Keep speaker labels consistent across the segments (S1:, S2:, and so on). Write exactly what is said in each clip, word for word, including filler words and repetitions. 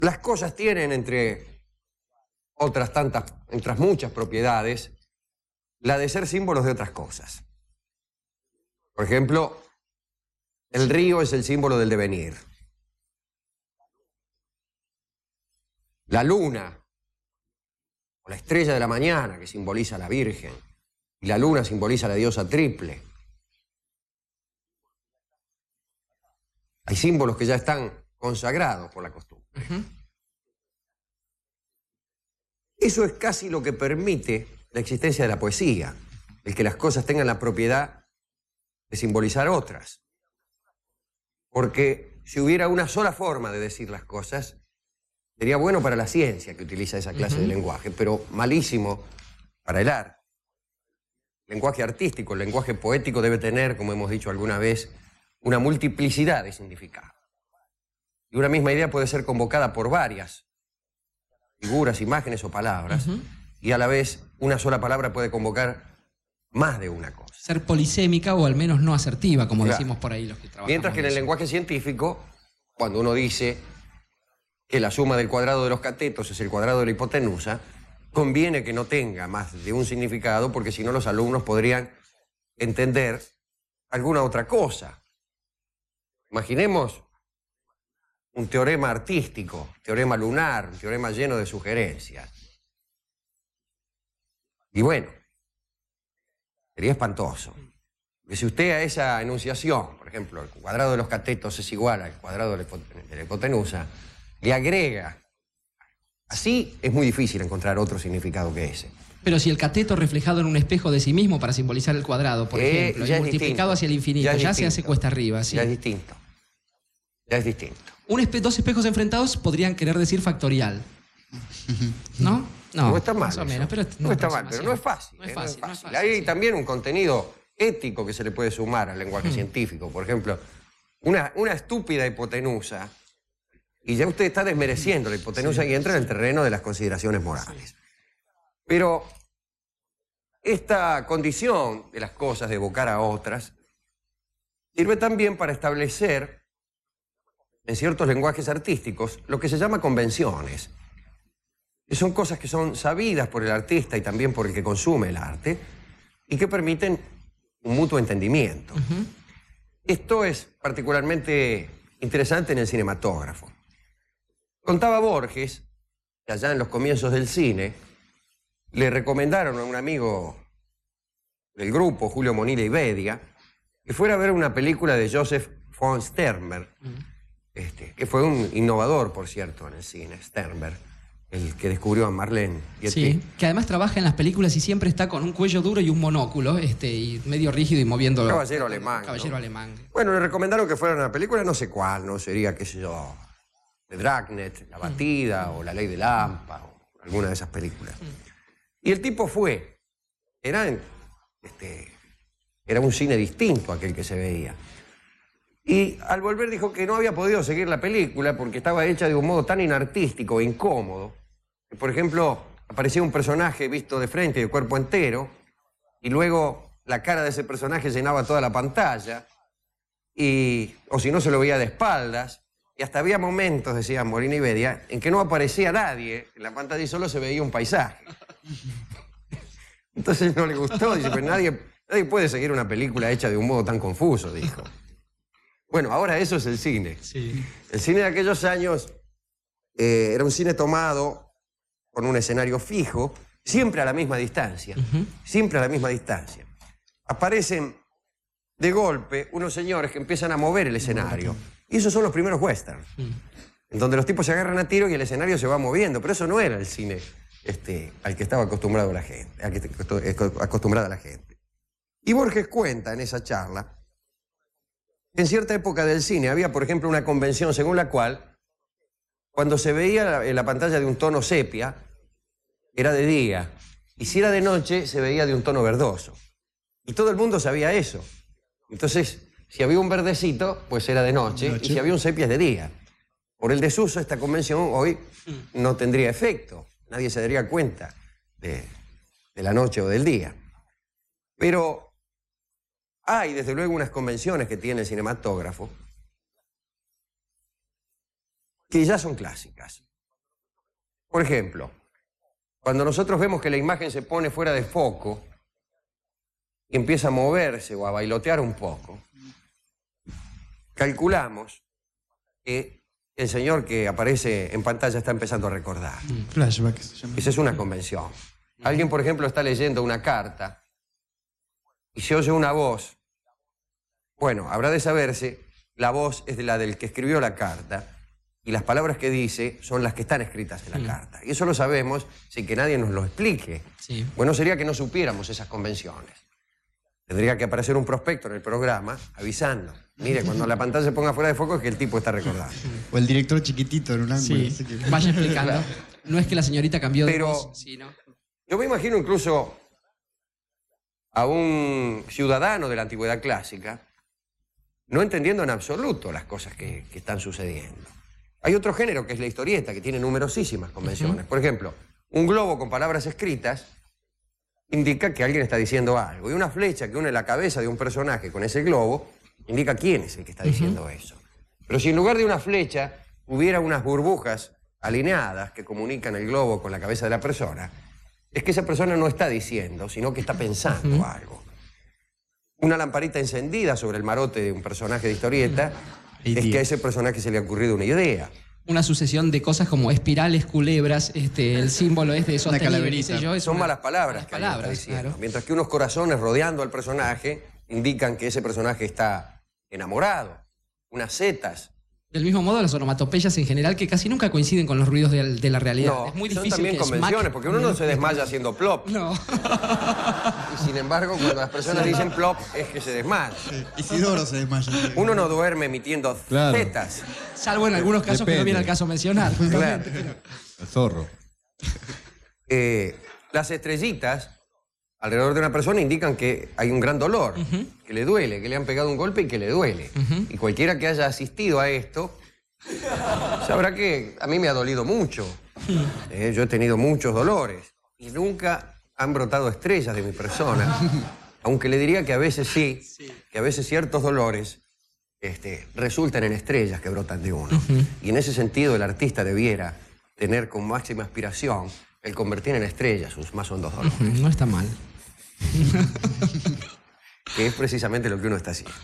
S1: Las cosas tienen, entre otras tantas, entre muchas propiedades, la de ser símbolos de otras cosas. Por ejemplo, el río es el símbolo del devenir. La luna, o la estrella de la mañana, que simboliza a la Virgen, y la luna simboliza a la diosa triple. Hay símbolos que ya están consagrados por la costumbre. Uh-huh. Eso es casi lo que permite la existencia de la poesía, el que las cosas tengan la propiedad de simbolizar otras. Porque si hubiera una sola forma de decir las cosas, sería bueno para la ciencia que utiliza esa clase uh-huh. de lenguaje, pero malísimo para el arte. El lenguaje artístico, el lenguaje poético debe tener, como hemos dicho alguna vez, una multiplicidad de significados. Y una misma idea puede ser convocada por varias figuras, imágenes o palabras, uh-huh. y a la vez una sola palabra puede convocar más de una cosa.
S2: Ser polisémica o al menos no asertiva, como claro. decimos por ahí los que trabajamos.
S1: Mientras que en el lenguaje científico, cuando uno dice que la suma del cuadrado de los catetos es el cuadrado de la hipotenusa, conviene que no tenga más de un significado, porque si no los alumnos podrían entender alguna otra cosa. Imaginemos un teorema artístico, teorema lunar, un teorema lleno de sugerencias. Y bueno, sería espantoso. Porque si usted a esa enunciación, por ejemplo, el cuadrado de los catetos es igual al cuadrado de la hipotenusa, le agrega, así es muy difícil encontrar otro significado que ese.
S2: Pero si el cateto reflejado en un espejo de sí mismo para simbolizar el cuadrado, por eh, ejemplo, y multiplicado distinto. hacia el infinito, ya, ya se hace cuesta arriba. ¿sí?
S1: Ya es distinto. Ya es distinto.
S2: Un espe dos espejos enfrentados podrían querer decir factorial. ¿No?
S1: No, no está mal.
S2: Más o menos, pero
S1: no, no está mal, pero no es fácil.
S2: No es fácil.
S1: Eh, no es fácil.
S2: No es fácil
S1: Hay
S2: sí.
S1: también un contenido ético que se le puede sumar al lenguaje hmm. científico. Por ejemplo, una, una estúpida hipotenusa, y ya usted está desmereciendo la hipotenusa sí, y entra sí. en el terreno de las consideraciones morales. Sí. Pero esta condición de las cosas, de evocar a otras, sirve también para establecer en ciertos lenguajes artísticos lo que se llama convenciones. Que son cosas que son sabidas por el artista y también por el que consume el arte y que permiten un mutuo entendimiento. Uh-huh. Esto es particularmente interesante en el cinematógrafo. Contaba Borges que allá en los comienzos del cine le recomendaron a un amigo del grupo, Julio Monilla y Bedia, que fuera a ver una película de Joseph von Sternberg, uh-huh. este, que fue un innovador, por cierto, en el cine, Sternberg, el que descubrió a Marlene Dietrich.
S2: Sí, que además trabaja en las películas y siempre está con un cuello duro y un monóculo, este, y medio rígido y moviéndolo.
S1: Caballero alemán.
S2: Caballero
S1: ¿no?
S2: alemán.
S1: Bueno, le recomendaron que fuera a una película, no sé cuál, no sería, qué sé yo, de Dragnet, La Batida, mm. o La Ley de Lampa, o alguna de esas películas. Mm. Y el tipo fue. Era, este, era un cine distinto a aquel que se veía. Y al volver dijo que no había podido seguir la película porque estaba hecha de un modo tan inartístico e incómodo. Que, por ejemplo, aparecía un personaje visto de frente y de cuerpo entero, y luego la cara de ese personaje llenaba toda la pantalla, y, o si no se lo veía de espaldas, y hasta había momentos, decía Molina y Bedia, en que no aparecía nadie en la pantalla y solo se veía un paisaje. Entonces no le gustó, dice, pero nadie, nadie puede seguir una película hecha de un modo tan confuso, dijo. Bueno, ahora eso es el cine.
S2: Sí.
S1: El cine de aquellos años eh, era un cine tomado con un escenario fijo, siempre a la misma distancia, uh-huh. siempre a la misma distancia. Aparecen de golpe unos señores que empiezan a mover el escenario. Y esos son los primeros westerns, uh-huh. en donde los tipos se agarran a tiro y el escenario se va moviendo. Pero eso no era el cine este, al que estaba acostumbrado la gente, al que estaba acostumbrada la gente. Y Borges cuenta en esa charla en cierta época del cine había, por ejemplo, una convención según la cual, cuando se veía la, la pantalla de un tono sepia, era de día. Y si era de noche, se veía de un tono verdoso. Y todo el mundo sabía eso. Entonces, si había un verdecito, pues era de noche. noche. Y si había un sepia, es de día. Por el desuso, esta convención hoy no tendría efecto. Nadie se daría cuenta de, de la noche o del día. Pero hay, desde luego, unas convenciones que tiene el cinematógrafo que ya son clásicas. Por ejemplo, cuando nosotros vemos que la imagen se pone fuera de foco y empieza a moverse o a bailotear un poco, calculamos que el señor que aparece en pantalla está empezando a recordar.
S3: Flashback.
S1: Esa es una convención. Alguien, por ejemplo, está leyendo una carta y se oye una voz. Bueno, habrá de saberse, la voz es de la del que escribió la carta y las palabras que dice son las que están escritas en la sí. carta. Y eso lo sabemos sin que nadie nos lo explique. Sí. Bueno, sería que no supiéramos esas convenciones. Tendría que aparecer un prospecto en el programa avisando. Mire, cuando la pantalla se ponga fuera de foco es que el tipo está recordando.
S3: O el director chiquitito en un ángulo.
S2: Sí. Que... Vaya explicando. No es que la señorita cambió de
S1: Pero
S2: voz. Sí, ¿no?
S1: Yo me imagino incluso a un ciudadano de la antigüedad clásica no entendiendo en absoluto las cosas que, que están sucediendo. Hay otro género que es la historieta, que tiene numerosísimas convenciones. Uh-huh. Por ejemplo, un globo con palabras escritas indica que alguien está diciendo algo. Y una flecha que une la cabeza de un personaje con ese globo indica quién es el que está diciendo uh-huh. eso. Pero si en lugar de una flecha hubiera unas burbujas alineadas que comunican el globo con la cabeza de la persona, es que esa persona no está diciendo, sino que está pensando uh-huh. algo. Una lamparita encendida sobre el marote de un personaje de historieta uh-huh. es que a ese personaje se le ha ocurrido una idea.
S2: Una sucesión de cosas como espirales, culebras, este, el símbolo es de sostenible, dice yo. Es
S1: Son
S2: una,
S1: malas palabras, que
S2: palabras
S1: está diciendo.
S2: Claro.
S1: Mientras que unos corazones rodeando al personaje indican que ese personaje está enamorado. Unas setas.
S2: Del mismo modo, las onomatopeyas en general, que casi nunca coinciden con los ruidos de, de la realidad.
S1: No,
S2: es muy
S1: son
S2: difícil
S1: también
S2: que
S1: convenciones,
S2: smack...
S1: porque uno no se desmaya haciendo plop.
S2: No.
S1: Y sin embargo, cuando las personas dicen plop, es que se desmaya.
S3: Sí. Isidoro se desmaya.
S1: Uno no duerme emitiendo claro. zetas.
S2: Salvo en algunos casos Depende. que no viene al caso mencionar.
S1: Claro.
S4: El zorro.
S1: Eh, las estrellitas alrededor de una persona indican que hay un gran dolor, uh-huh. que le duele, que le han pegado un golpe y que le duele. Uh-huh. Y cualquiera que haya asistido a esto sabrá que a mí me ha dolido mucho. Eh, yo he tenido muchos dolores y nunca han brotado estrellas de mi persona. Aunque le diría que a veces sí, que a veces ciertos dolores este, resultan en estrellas que brotan de uno. Uh-huh. Y en ese sentido el artista debiera tener con máxima aspiración el convertir en estrellas sus más hondos dolores.
S2: Uh-huh. No está mal.
S1: Que es precisamente lo que uno está haciendo.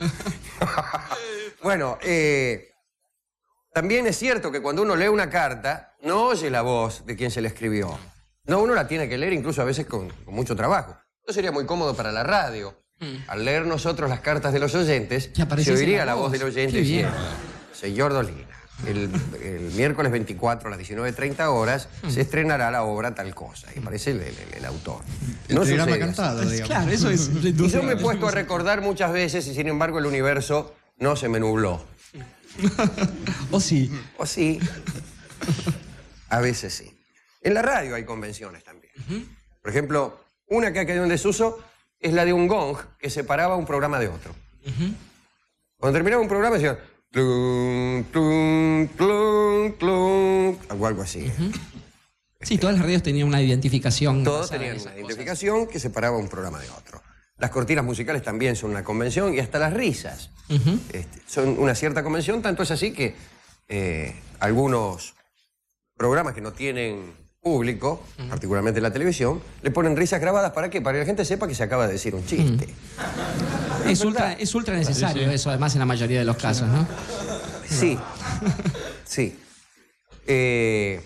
S1: Bueno, eh, también es cierto que cuando uno lee una carta, no oye la voz de quien se la escribió. No, uno la tiene que leer incluso a veces con, con mucho trabajo. Eso sería muy cómodo para la radio. Mm. Al leer nosotros las cartas de los oyentes, se oiría la voz del oyente diciendo: señor Dolina, el, el miércoles veinticuatro a las diecinueve treinta horas mm. se estrenará la obra tal cosa. Y aparece el, el, el autor.
S3: El no programa cantado, digamos.
S2: Claro, eso es...
S1: Y yo me he puesto a recordar muchas veces y sin embargo el universo no se me nubló.
S2: ¿O sí?
S1: O sí. A veces sí. En la radio hay convenciones también. Uh-huh. Por ejemplo, una que ha quedado en desuso es la de un gong que separaba un programa de otro. Uh-huh. Cuando terminaba un programa decían tlum, tlum, tlum, tlum, o algo así.
S2: Uh-huh. Sí, todas las radios tenían una identificación.
S1: Todos tenían una identificación cosas. que separaba un programa de otro. Las cortinas musicales también son una convención y hasta las risas uh-huh. este, son una cierta convención. Tanto es así que eh, algunos programas que no tienen público, uh-huh. particularmente en la televisión, le ponen risas grabadas. ¿Para qué? Para que la gente sepa que se acaba de decir un chiste.
S2: Uh-huh. es, ultra, es ultra necesario sí, sí. eso, además, en la mayoría de los casos, ¿no?
S1: Sí, sí. Eh,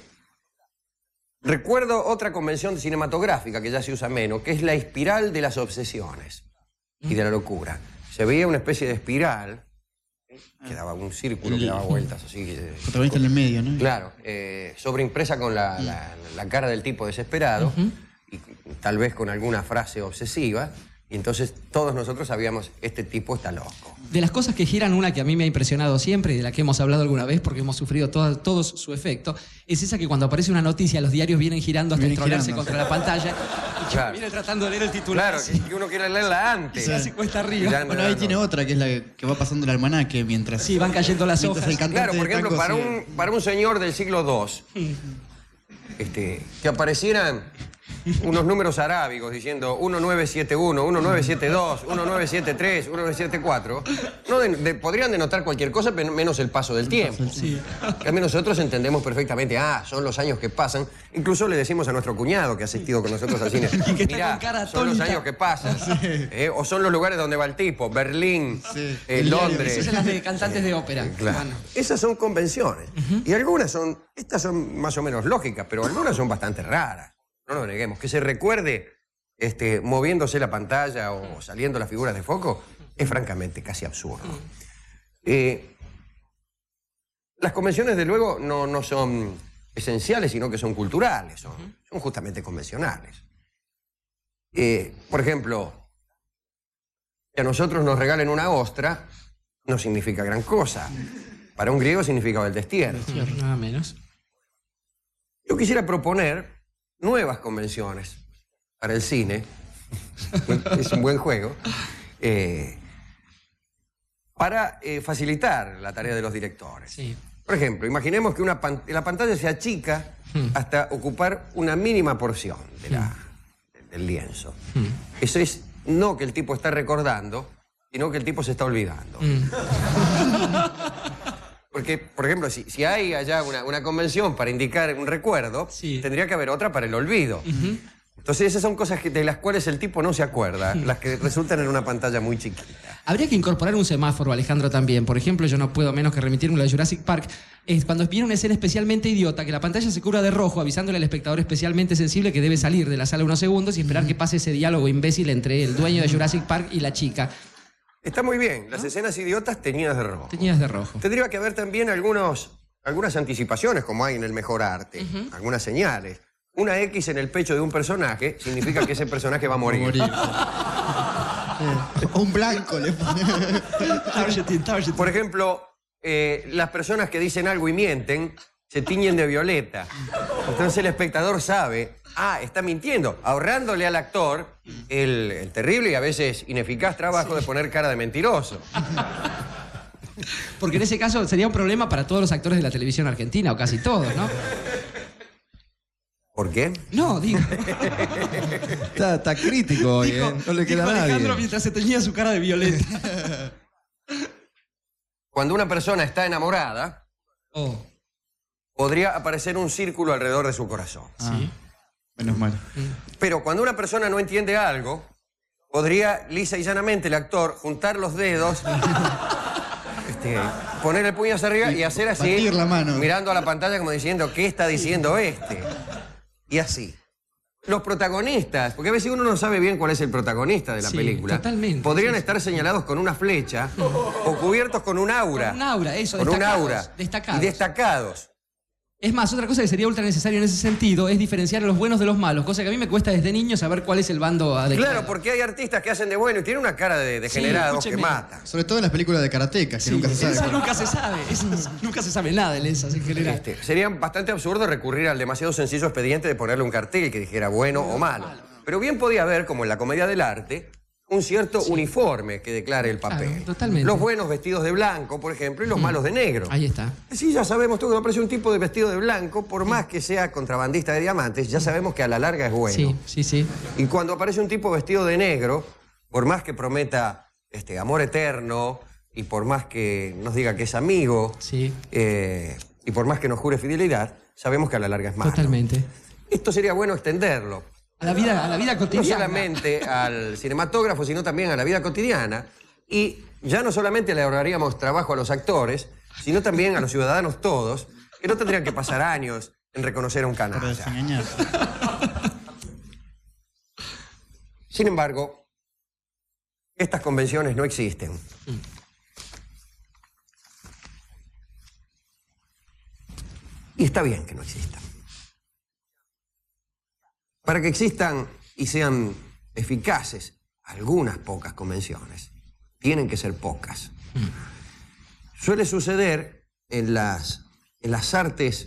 S1: recuerdo otra convención cinematográfica que ya se usa menos, que es la espiral de las obsesiones y de la locura. Se veía una especie de espiral que daba un círculo, que daba vueltas así.
S3: Protagonista en el medio, ¿no?
S1: Claro, eh, sobreimpresa con la, la, la cara del tipo desesperado uh-huh. y tal vez con alguna frase obsesiva. Y entonces todos nosotros sabíamos, este tipo está loco.
S2: De las cosas que giran, una que a mí me ha impresionado siempre y de la que hemos hablado alguna vez porque hemos sufrido todo, todos su efecto, es esa que cuando aparece una noticia los diarios vienen girando hasta entrolarse contra la pantalla y que claro. viene tratando de leer el titular.
S1: Claro, que, que uno quiere leerla antes.
S2: Y se hace cuesta arriba.
S3: Bueno, bueno ahí tiene otra, que es la que va pasando el almanaque mientras...
S2: Sí, van cayendo las hojas.
S1: Claro, por ejemplo, para un, para un señor del siglo dos, este, que aparecieran unos números arábigos diciendo uno nueve siete uno, uno nueve siete dos, uno nueve siete tres, uno nueve siete cuatro, no de, de, podrían denotar cualquier cosa menos el paso del tiempo. Sí. En cambio nosotros entendemos perfectamente, ah, son los años que pasan. Incluso le decimos a nuestro cuñado que ha asistido con nosotros al cine, mirá, son los años que pasan. Sí. Eh, o son los lugares donde va el tipo, Berlín, sí. eh, Londres.
S2: Esas son las de cantantes de ópera.
S1: Eh, claro. Bueno. Esas son convenciones. Uh-huh. Y algunas son, estas son más o menos lógicas, pero algunas son bastante raras. No lo neguemos. Que se recuerde este, moviéndose la pantalla o saliendo las figuras de foco es francamente casi absurdo. Eh, las convenciones, de luego, no, no son esenciales, sino que son culturales, son, son justamente convencionales. Eh, por ejemplo, que a nosotros nos regalen una ostra no significa gran cosa. Para un griego significaba el destierro.
S2: Nada menos.
S1: Yo quisiera proponer nuevas convenciones para el cine. Es un buen juego. Eh, para eh, facilitar la tarea de los directores. Sí. Por ejemplo, imaginemos que una pan la pantalla se achica hmm. hasta ocupar una mínima porción de la, hmm. del lienzo. Hmm. Eso es no que el tipo está recordando, sino que el tipo se está olvidando. Hmm. Porque, por ejemplo, si, si hay allá una, una convención para indicar un recuerdo, sí. tendría que haber otra para el olvido. Uh-huh. Entonces esas son cosas que, de las cuales el tipo no se acuerda, las que resultan en una pantalla muy chiquita.
S2: Habría que incorporar un semáforo, Alejandro, también. Por ejemplo, yo no puedo menos que remitirme a la de Jurassic Park. Es cuando viene una escena especialmente idiota, que la pantalla se cubra de rojo, avisándole al espectador especialmente sensible que debe salir de la sala unos segundos y esperar uh-huh. que pase ese diálogo imbécil entre el dueño de Jurassic Park y la chica.
S1: Está muy bien, las ¿no? escenas idiotas teñidas de rojo.
S2: Teñidas de rojo.
S1: Tendría que haber también algunos, algunas anticipaciones, como hay en el mejor arte, uh-huh. algunas señales. Una X en el pecho de un personaje significa que ese personaje va a morir. Va
S3: a morir. Sí. Un blanco le pone.
S1: targeting, targeting. Por ejemplo, eh, las personas que dicen algo y mienten se tiñen de violeta. Entonces el espectador sabe, ah, está mintiendo, ahorrándole al actor el, el terrible y a veces ineficaz trabajo sí. de poner cara de mentiroso.
S2: Porque en ese caso sería un problema para todos los actores de la televisión argentina, o casi todos, ¿no?
S1: ¿Por qué?
S2: No, digo.
S3: está, está crítico hoy, ¿eh? No le queda a nadie.
S2: Alejandro mientras se teñía su cara de violeta.
S1: Cuando una persona está enamorada, oh. podría aparecer un círculo alrededor de su corazón.
S3: Ah, sí. Menos mal.
S1: Pero cuando una persona no entiende algo, podría lisa y llanamente el actor juntar los dedos, este, poner el puño hacia arriba y hacer así,
S3: batir la mano,
S1: mirando a la pantalla como diciendo, ¿qué está diciendo este? Y así. Los protagonistas, porque a veces uno no sabe bien cuál es el protagonista de la sí, película, totalmente, podrían sí, estar sí. señalados con una flecha o cubiertos con un aura.
S2: Con un aura, eso,
S1: con un aura.
S2: Destacados.
S1: Y destacados.
S2: Es más, otra cosa que sería ultra necesario en ese sentido es diferenciar a los buenos de los malos, cosa que a mí me cuesta desde niño saber cuál es el bando adecuado.
S1: Claro, porque hay artistas que hacen de bueno y tienen una cara de degenerados sí, que matan.
S3: Sobre todo en las películas de karateka, que sí, nunca se sabe.
S2: Esa nunca se sabe, esas, nunca se sabe nada de esas en general.
S1: Este, sería bastante absurdo recurrir al demasiado sencillo expediente de ponerle un cartel que dijera bueno no, o malo. malo. Pero bien podía haber, como en la comedia del arte, un cierto sí. uniforme que declare el papel.
S2: Claro, totalmente.
S1: Los buenos vestidos de blanco, por ejemplo, y los mm. malos de negro.
S2: Ahí está.
S1: Sí, ya sabemos, todo que aparece un tipo de vestido de blanco, por más que sea contrabandista de diamantes, ya sabemos que a la larga es bueno.
S2: Sí, sí, sí.
S1: Y cuando aparece un tipo vestido de negro, por más que prometa este, amor eterno, y por más que nos diga que es amigo,
S2: sí.
S1: eh, y por más que nos jure fidelidad, sabemos que a la larga es malo.
S2: Totalmente.
S1: Esto sería bueno extenderlo.
S2: A la vida, a la vida cotidiana.
S1: No solamente al cinematógrafo, sino también a la vida cotidiana. Y ya no solamente le ahorraríamos trabajo a los actores, sino también a los ciudadanos todos, que no tendrían que pasar años en reconocer a un canalla. Sin embargo, estas convenciones no existen. Y está bien que no existan. Para que existan y sean eficaces algunas pocas convenciones, tienen que ser pocas. Mm. Suele suceder en las, en las artes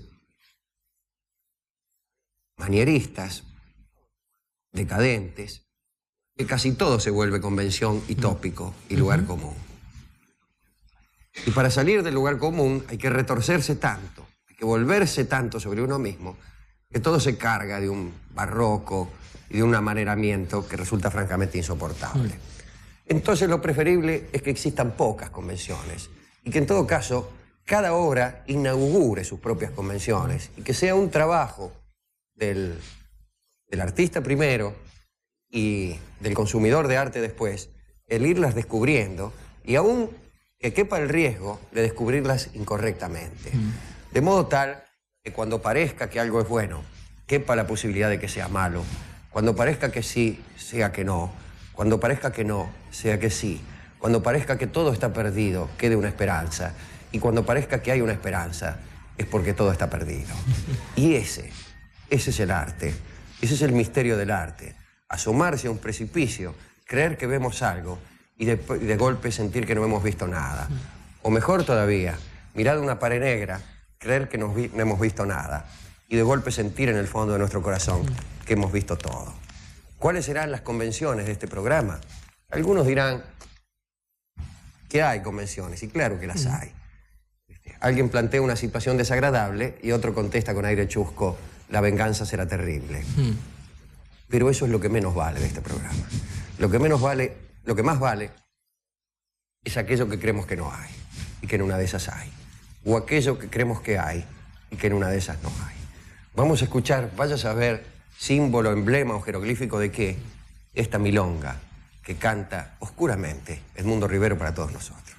S1: manieristas, decadentes, que casi todo se vuelve convención y tópico y lugar uh-huh. común. Y para salir del lugar común hay que retorcerse tanto, hay que volverse tanto sobre uno mismo, que todo se carga de un barroco y de un amaneramiento que resulta francamente insoportable. Entonces lo preferible es que existan pocas convenciones y que en todo caso cada obra inaugure sus propias convenciones y que sea un trabajo del, del artista primero y del consumidor de arte después, el irlas descubriendo y aún que quepa el riesgo de descubrirlas incorrectamente. Mm. De modo tal que cuando parezca que algo es bueno, quepa la posibilidad de que sea malo. Cuando parezca que sí, sea que no. Cuando parezca que no, sea que sí. Cuando parezca que todo está perdido, quede una esperanza. Y cuando parezca que hay una esperanza, es porque todo está perdido. Y ese, ese es el arte. Ese es el misterio del arte. Asomarse a un precipicio, creer que vemos algo y de, y de golpe sentir que no hemos visto nada. O mejor todavía, mirar una pared negra, creer que nos vi, no hemos visto nada y de golpe sentir en el fondo de nuestro corazón que hemos visto todo. ¿Cuáles serán las convenciones de este programa? Algunos dirán que hay convenciones, y claro que las hay. Alguien plantea una situación desagradable y otro contesta con aire chusco, la venganza será terrible. Pero eso es lo que menos vale de este programa. Lo que menos vale, lo que más vale es aquello que creemos que no hay y que en una de esas hay. O aquello que creemos que hay y que en una de esas no hay. Vamos a escuchar, vaya a saber, símbolo, emblema o jeroglífico de qué, esta milonga que canta oscuramente Edmundo Rivero para todos nosotros.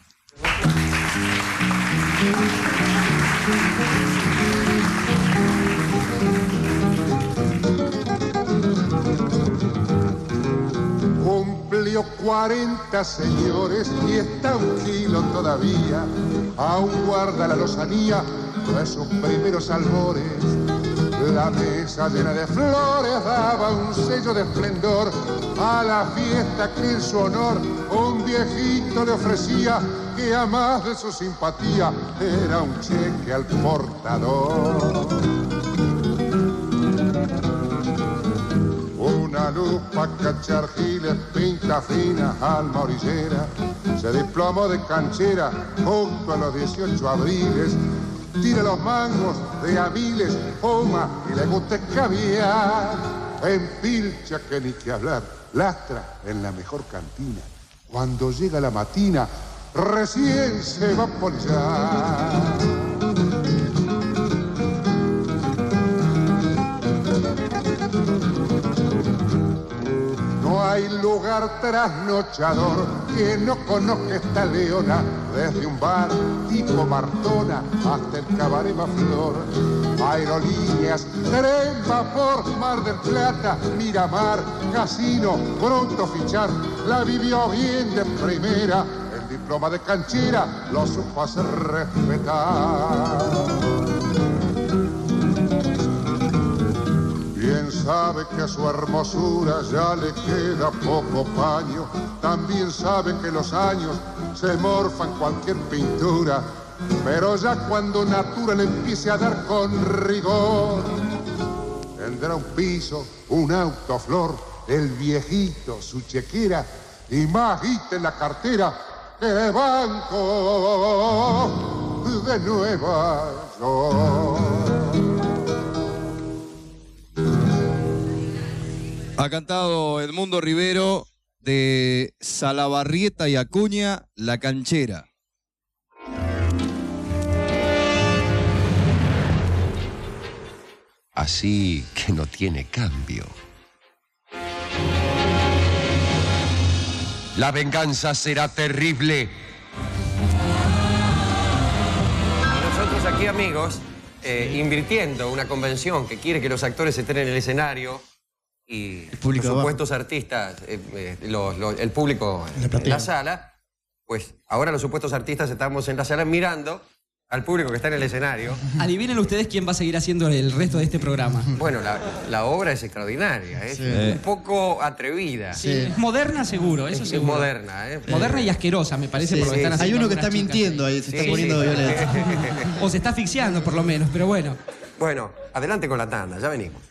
S4: Cumplió cuarenta, señores, y está un kilo todavía. Aún guarda la lozanía de sus primeros albores. La mesa llena de flores daba un sello de esplendor a la fiesta que en su honor un viejito le ofrecía, que a más de su simpatía era un cheque al portador. Una lupa, cachar giles, pinta fina, alma orillera, se diplomó de canchera junto a los dieciocho abriles. Tira los mangos de a miles, fuma y le gusta escabiar. Empilcha que ni que hablar, lastra en la mejor cantina. Cuando llega la matina, recién se va a polillar. No hay lugar trasnochador que no conozca esta leona, desde un bar tipo Martona hasta el cabaret Flor. Aerolíneas, tren, vapor, Mar del Plata, Miramar, casino, pronto fichar, la vivió bien de primera, el diploma de canchera lo supo hacer respetar. Bien sabe que a su hermosura ya le queda poco paño, también sabe que los años se morfan cualquier pintura, pero ya cuando natura le empiece a dar con rigor, tendrá un piso, un auto flor, el viejito, su chequera y más guita en la cartera que de banco de Nueva York.
S5: Ha cantado Edmundo Rivero de Salabarrieta y Acuña, La Canchera.
S6: Así que no tiene cambio. La venganza será terrible.
S1: Nosotros aquí, amigos, eh, invirtiendo una convención que quiere que los actores estén en el escenario y
S3: los
S1: supuestos artistas, eh, eh, los, los, el público en la, en la sala, pues ahora los supuestos artistas estamos en la sala mirando al público que está en el escenario.
S2: Adivinen ustedes quién va a seguir haciendo el resto de este programa.
S1: Bueno, la, la obra es extraordinaria, es sí. un poco atrevida.
S2: Sí. Es moderna seguro, eso
S1: es,
S2: seguro.
S1: Es moderna, ¿eh?
S2: Moderna y asquerosa, me parece, sí, por lo que están haciendo.
S3: Hay uno que está
S2: chicas.
S3: mintiendo ahí, se
S1: sí,
S3: está poniendo
S1: sí.
S3: violento.
S2: O se está asfixiando, por lo menos, pero bueno.
S1: Bueno, adelante con la tanda, ya venimos.